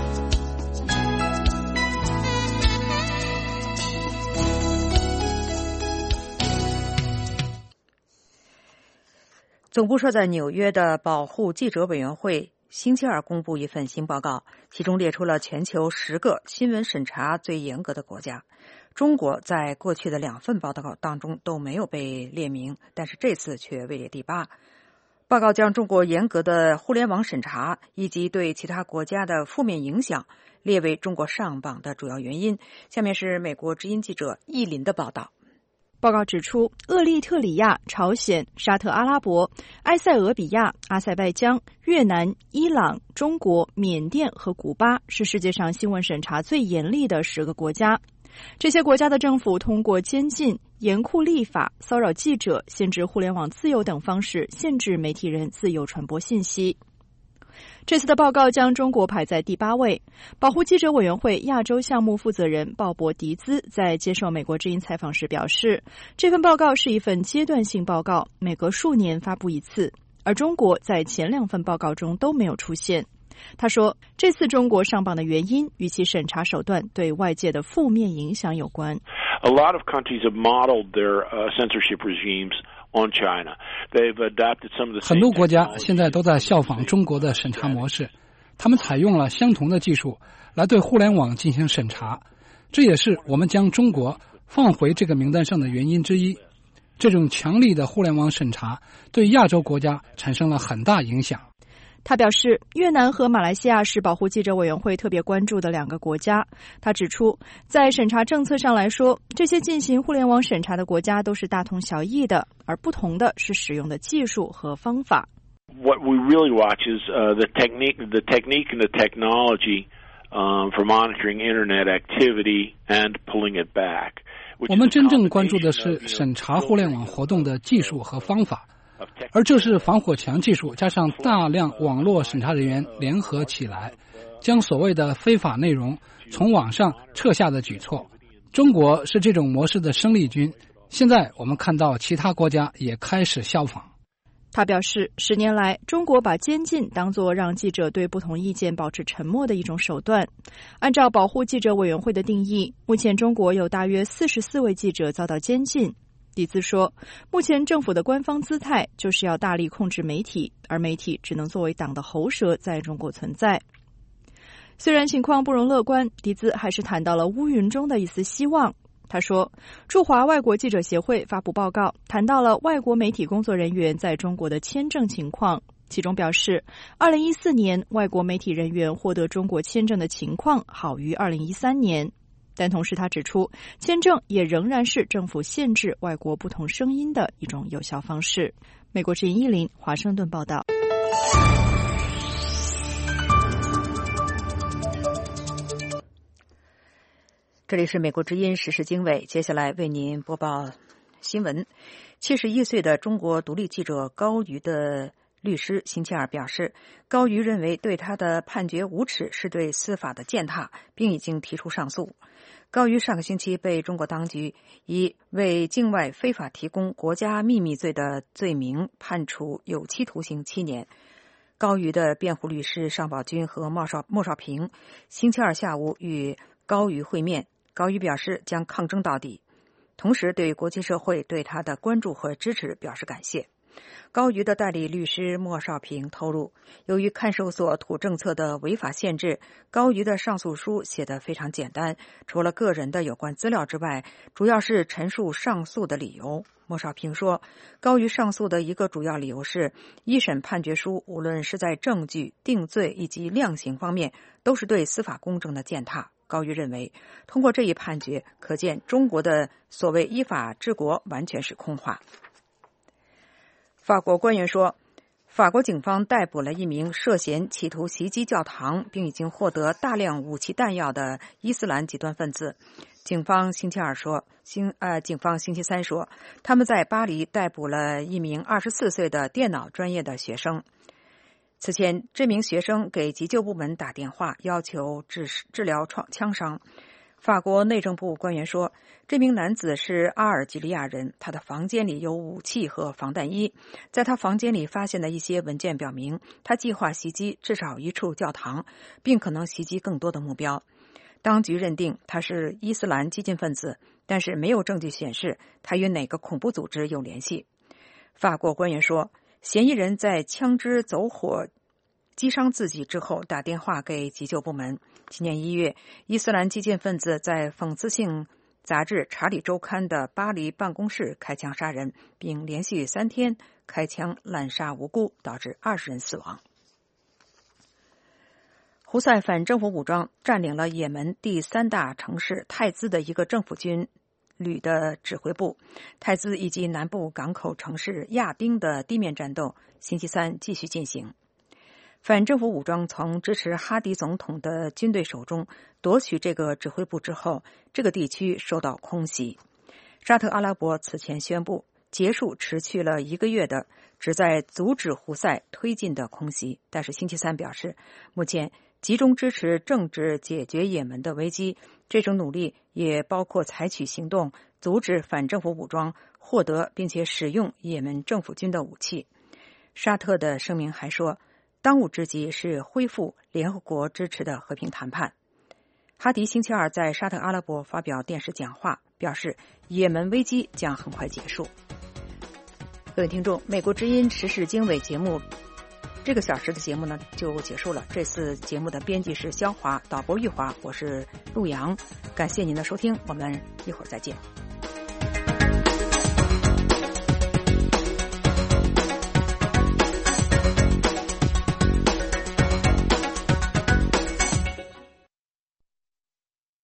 总部设在纽约的保护记者委员会星期二公布一份新报告，其中列出了全球十个新闻审查最严格的国家。中国在过去的两份报告当中都没有被列明，但是这次却位列第八。报告将中国严格的互联网审查以及对其他国家的负面影响列为中国上榜的主要原因。下面是美国之音记者易林的报道。 报告指出，厄立特里亚、朝鲜、沙特阿拉伯、埃塞俄比亚、阿塞拜疆、越南、伊朗、中国、缅甸和古巴是世界上新闻审查最严厉的十个国家。这些国家的政府通过监禁、严酷立法、骚扰记者、限制互联网自由等方式限制媒体人自由传播信息。这次的报告将中国排在第八位。保护记者委员会亚洲项目负责人鲍勃·迪兹在接受美国之音采访时表示，这份报告是一份阶段性报告，每隔数年发布一次，而中国在前两份报告中都没有出现。他说，这次中国上榜的原因与其审查手段对外界的负面影响有关。 A lot of countries have modeled their uh, censorship regimes 很多国家现在都在效仿中国的审查模式，他们采用了相同的技术来对互联网进行审查，这也是我们将中国放回这个名单上的原因之一。这种强力的互联网审查对亚洲国家产生了很大影响。 他表示，越南和马来西亚是保护记者委员会特别关注的两个国家。他指出，在审查政策上来说，这些进行互联网审查的国家都是大同小异的，而不同的是使用的技术和方法。 What we really watch is uh, the technique, the technique and the technology um, for monitoring internet activity and pulling it back. 我们真正关注的是审查互联网活动的技术和方法。而这是防火墙技术加上大量网络审查人员联合起来，将所谓的非法内容从网上撤下的举措。中国是这种模式的生力军，现在我们看到其他国家也开始效仿。 他表示，十年来，中国把监禁当作让记者对不同意见保持沉默的一种手段。按照保护记者委员会的定义，目前中国有大约四十四位记者遭到监禁。迪兹说，目前政府的官方姿态就是要大力控制媒体，而媒体只能作为党的喉舌在中国存在。虽然情况不容乐观，迪兹还是谈到了乌云中的一丝希望。他说，驻华外国记者协会发布报告，谈到了外国媒体工作人员在中国的签证情况，其中表示二零一四年外国媒体人员获得中国签证的情况好于二零一三年。但同时他指出，签证也仍然是政府限制外国不同声音的一种有效方式。美国之音依林华盛顿报道。 这里是美国之音时事经纬，接下来为您播报新闻。七十一岁的中国独立记者高瑜的律师星期二表示，高瑜认为对他的判决无耻是对司法的践踏，并已经提出上诉。高瑜上个星期被中国当局以为境外非法提供国家秘密罪的罪名判处有期徒刑七年。高瑜的辩护律师尚宝军和莫少莫少平星期二下午与高瑜会面，高瑜表示将抗争到底，同时对国际社会对他的关注和支持表示感谢。高瑜的代理律师莫少平透露，由于看守所土政策的违法限制，高瑜的上诉书写得非常简单，除了个人的有关资料之外，主要是陈述上诉的理由。莫少平说，高瑜上诉的一个主要理由是，一审判决书无论是在证据、定罪以及量刑方面，都是对司法公正的践踏。高瑜认为，通过这一判决，可见中国的所谓依法治国完全是空话。法国官员说，法国警方逮捕了一名涉嫌企图袭击教堂并已经获得大量武器弹药的伊斯兰极端分子。警方星期二说，星呃，警方星期三说，他们在巴黎逮捕了一名二十四岁的电脑专业的学生。此前，这名学生给急救部门打电话，要求治治疗枪伤。法国内政部官员说，这名男子是阿尔及利亚人，他的房间里有武器和防弹衣。在他房间里发现的一些文件表明，他计划袭击至少一处教堂，并可能袭击更多的目标。当局认定他是伊斯兰激进分子，但是没有证据显示他与哪个恐怖组织有联系。法国官员说，嫌疑人在枪支走火击伤自己之后打电话给急救部门。今年一月，伊斯兰激进分子在讽刺性杂志《查理周刊》的巴黎办公室开枪杀人，并连续三天开枪滥杀无辜，导致二十人死亡。胡塞反政府武装占领了也门第三大城市泰兹的一个政府军旅的指挥部。泰兹以及南部港口城市亚丁的地面战斗星期三继续进行。反政府武装从支持哈迪总统的军队手中夺取这个指挥部之后，这个地区受到空袭。沙特阿拉伯此前宣布结束持续了一个月的旨在阻止胡塞推进的空袭，但是星期三表示，目前集中支持政治解决也门的危机，这种努力也包括采取行动阻止反政府武装获得并且使用也门政府军的武器。沙特的声明还说，当务之急是恢复联合国支持的和平谈判。哈迪星期二在沙特阿拉伯发表电视讲话，表示也门危机将很快结束。 各位听众，美国之音时事经纬节目这个小时的节目呢就结束了。这次节目的编辑是肖华，导播玉华，我是陆阳。感谢您的收听，我们一会儿再见。